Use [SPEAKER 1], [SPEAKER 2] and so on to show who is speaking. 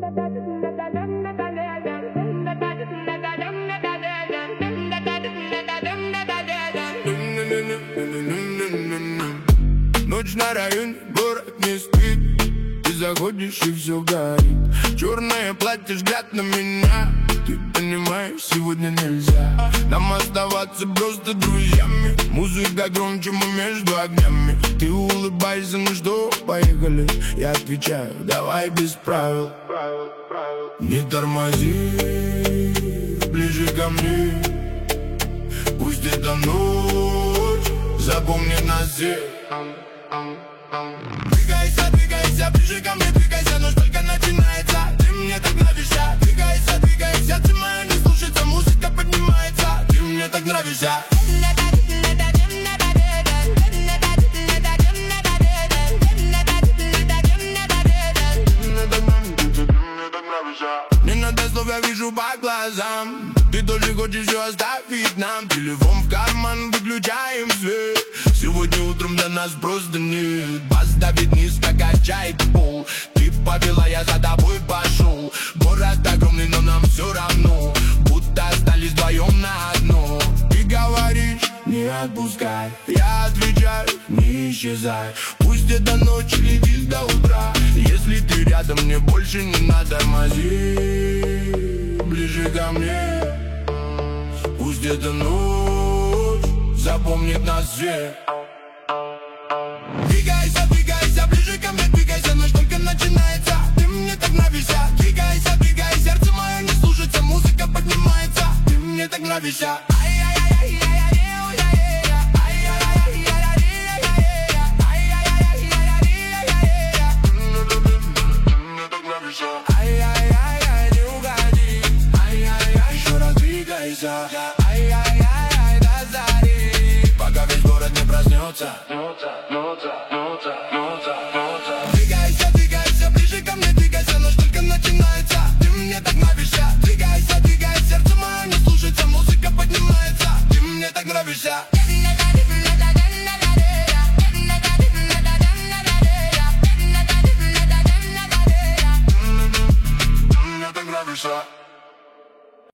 [SPEAKER 1] Ночь на районе, город не спит. Ты заходишь и все горит. Черное платье, взгляд на меня. Ты понимаешь, сегодня нельзя нам оставаться просто друзьями. Музыка громче, мы между огнями. Ты улыбаешься, ну что, поехали. Я отвечаю, давай без правил. Не тормози, ближе ко мне. Пусть эта ночь запомнит нас всех. Двигайся, двигайся, ближе ко мне, двигайся, ночь только начинается. Ты мне так нравишься. Двигайся, двигайся, сердце мое не слушается, музыка поднимается. Ты мне так нравишься. Не надо слов, я вижу по глазам. Ты тоже хочешь все оставить нам. Телефон в карман, выключаем свет. Сегодня утром для нас просто нет. Бас давит низко, качает пол. Ты повела, я за тобой пошел. Город огромный, но нам все равно. Будто остались вдвоем на одно. Ты говоришь, не отпускай. Я отвечаю, не исчезай. Пусть эта ночь летит до утра. Если ты рядом, мне больше не надо. Тормози, ближе ко мне. Пусть эта ночь запомнит нас всех. Двигайся, двигайся, ближе ко мне, двигайся, ночь только начинается. Ты мне так нравишься. Двигайся, двигайся, сердце мое не слушается, музыка поднимается. Ты мне так нравишься. Ай-яй-яй-яй, не угоди. Ай-яй-яй, еще раз двигайся. Ай-яй-яй-яй, до зари, пока весь город не проснется.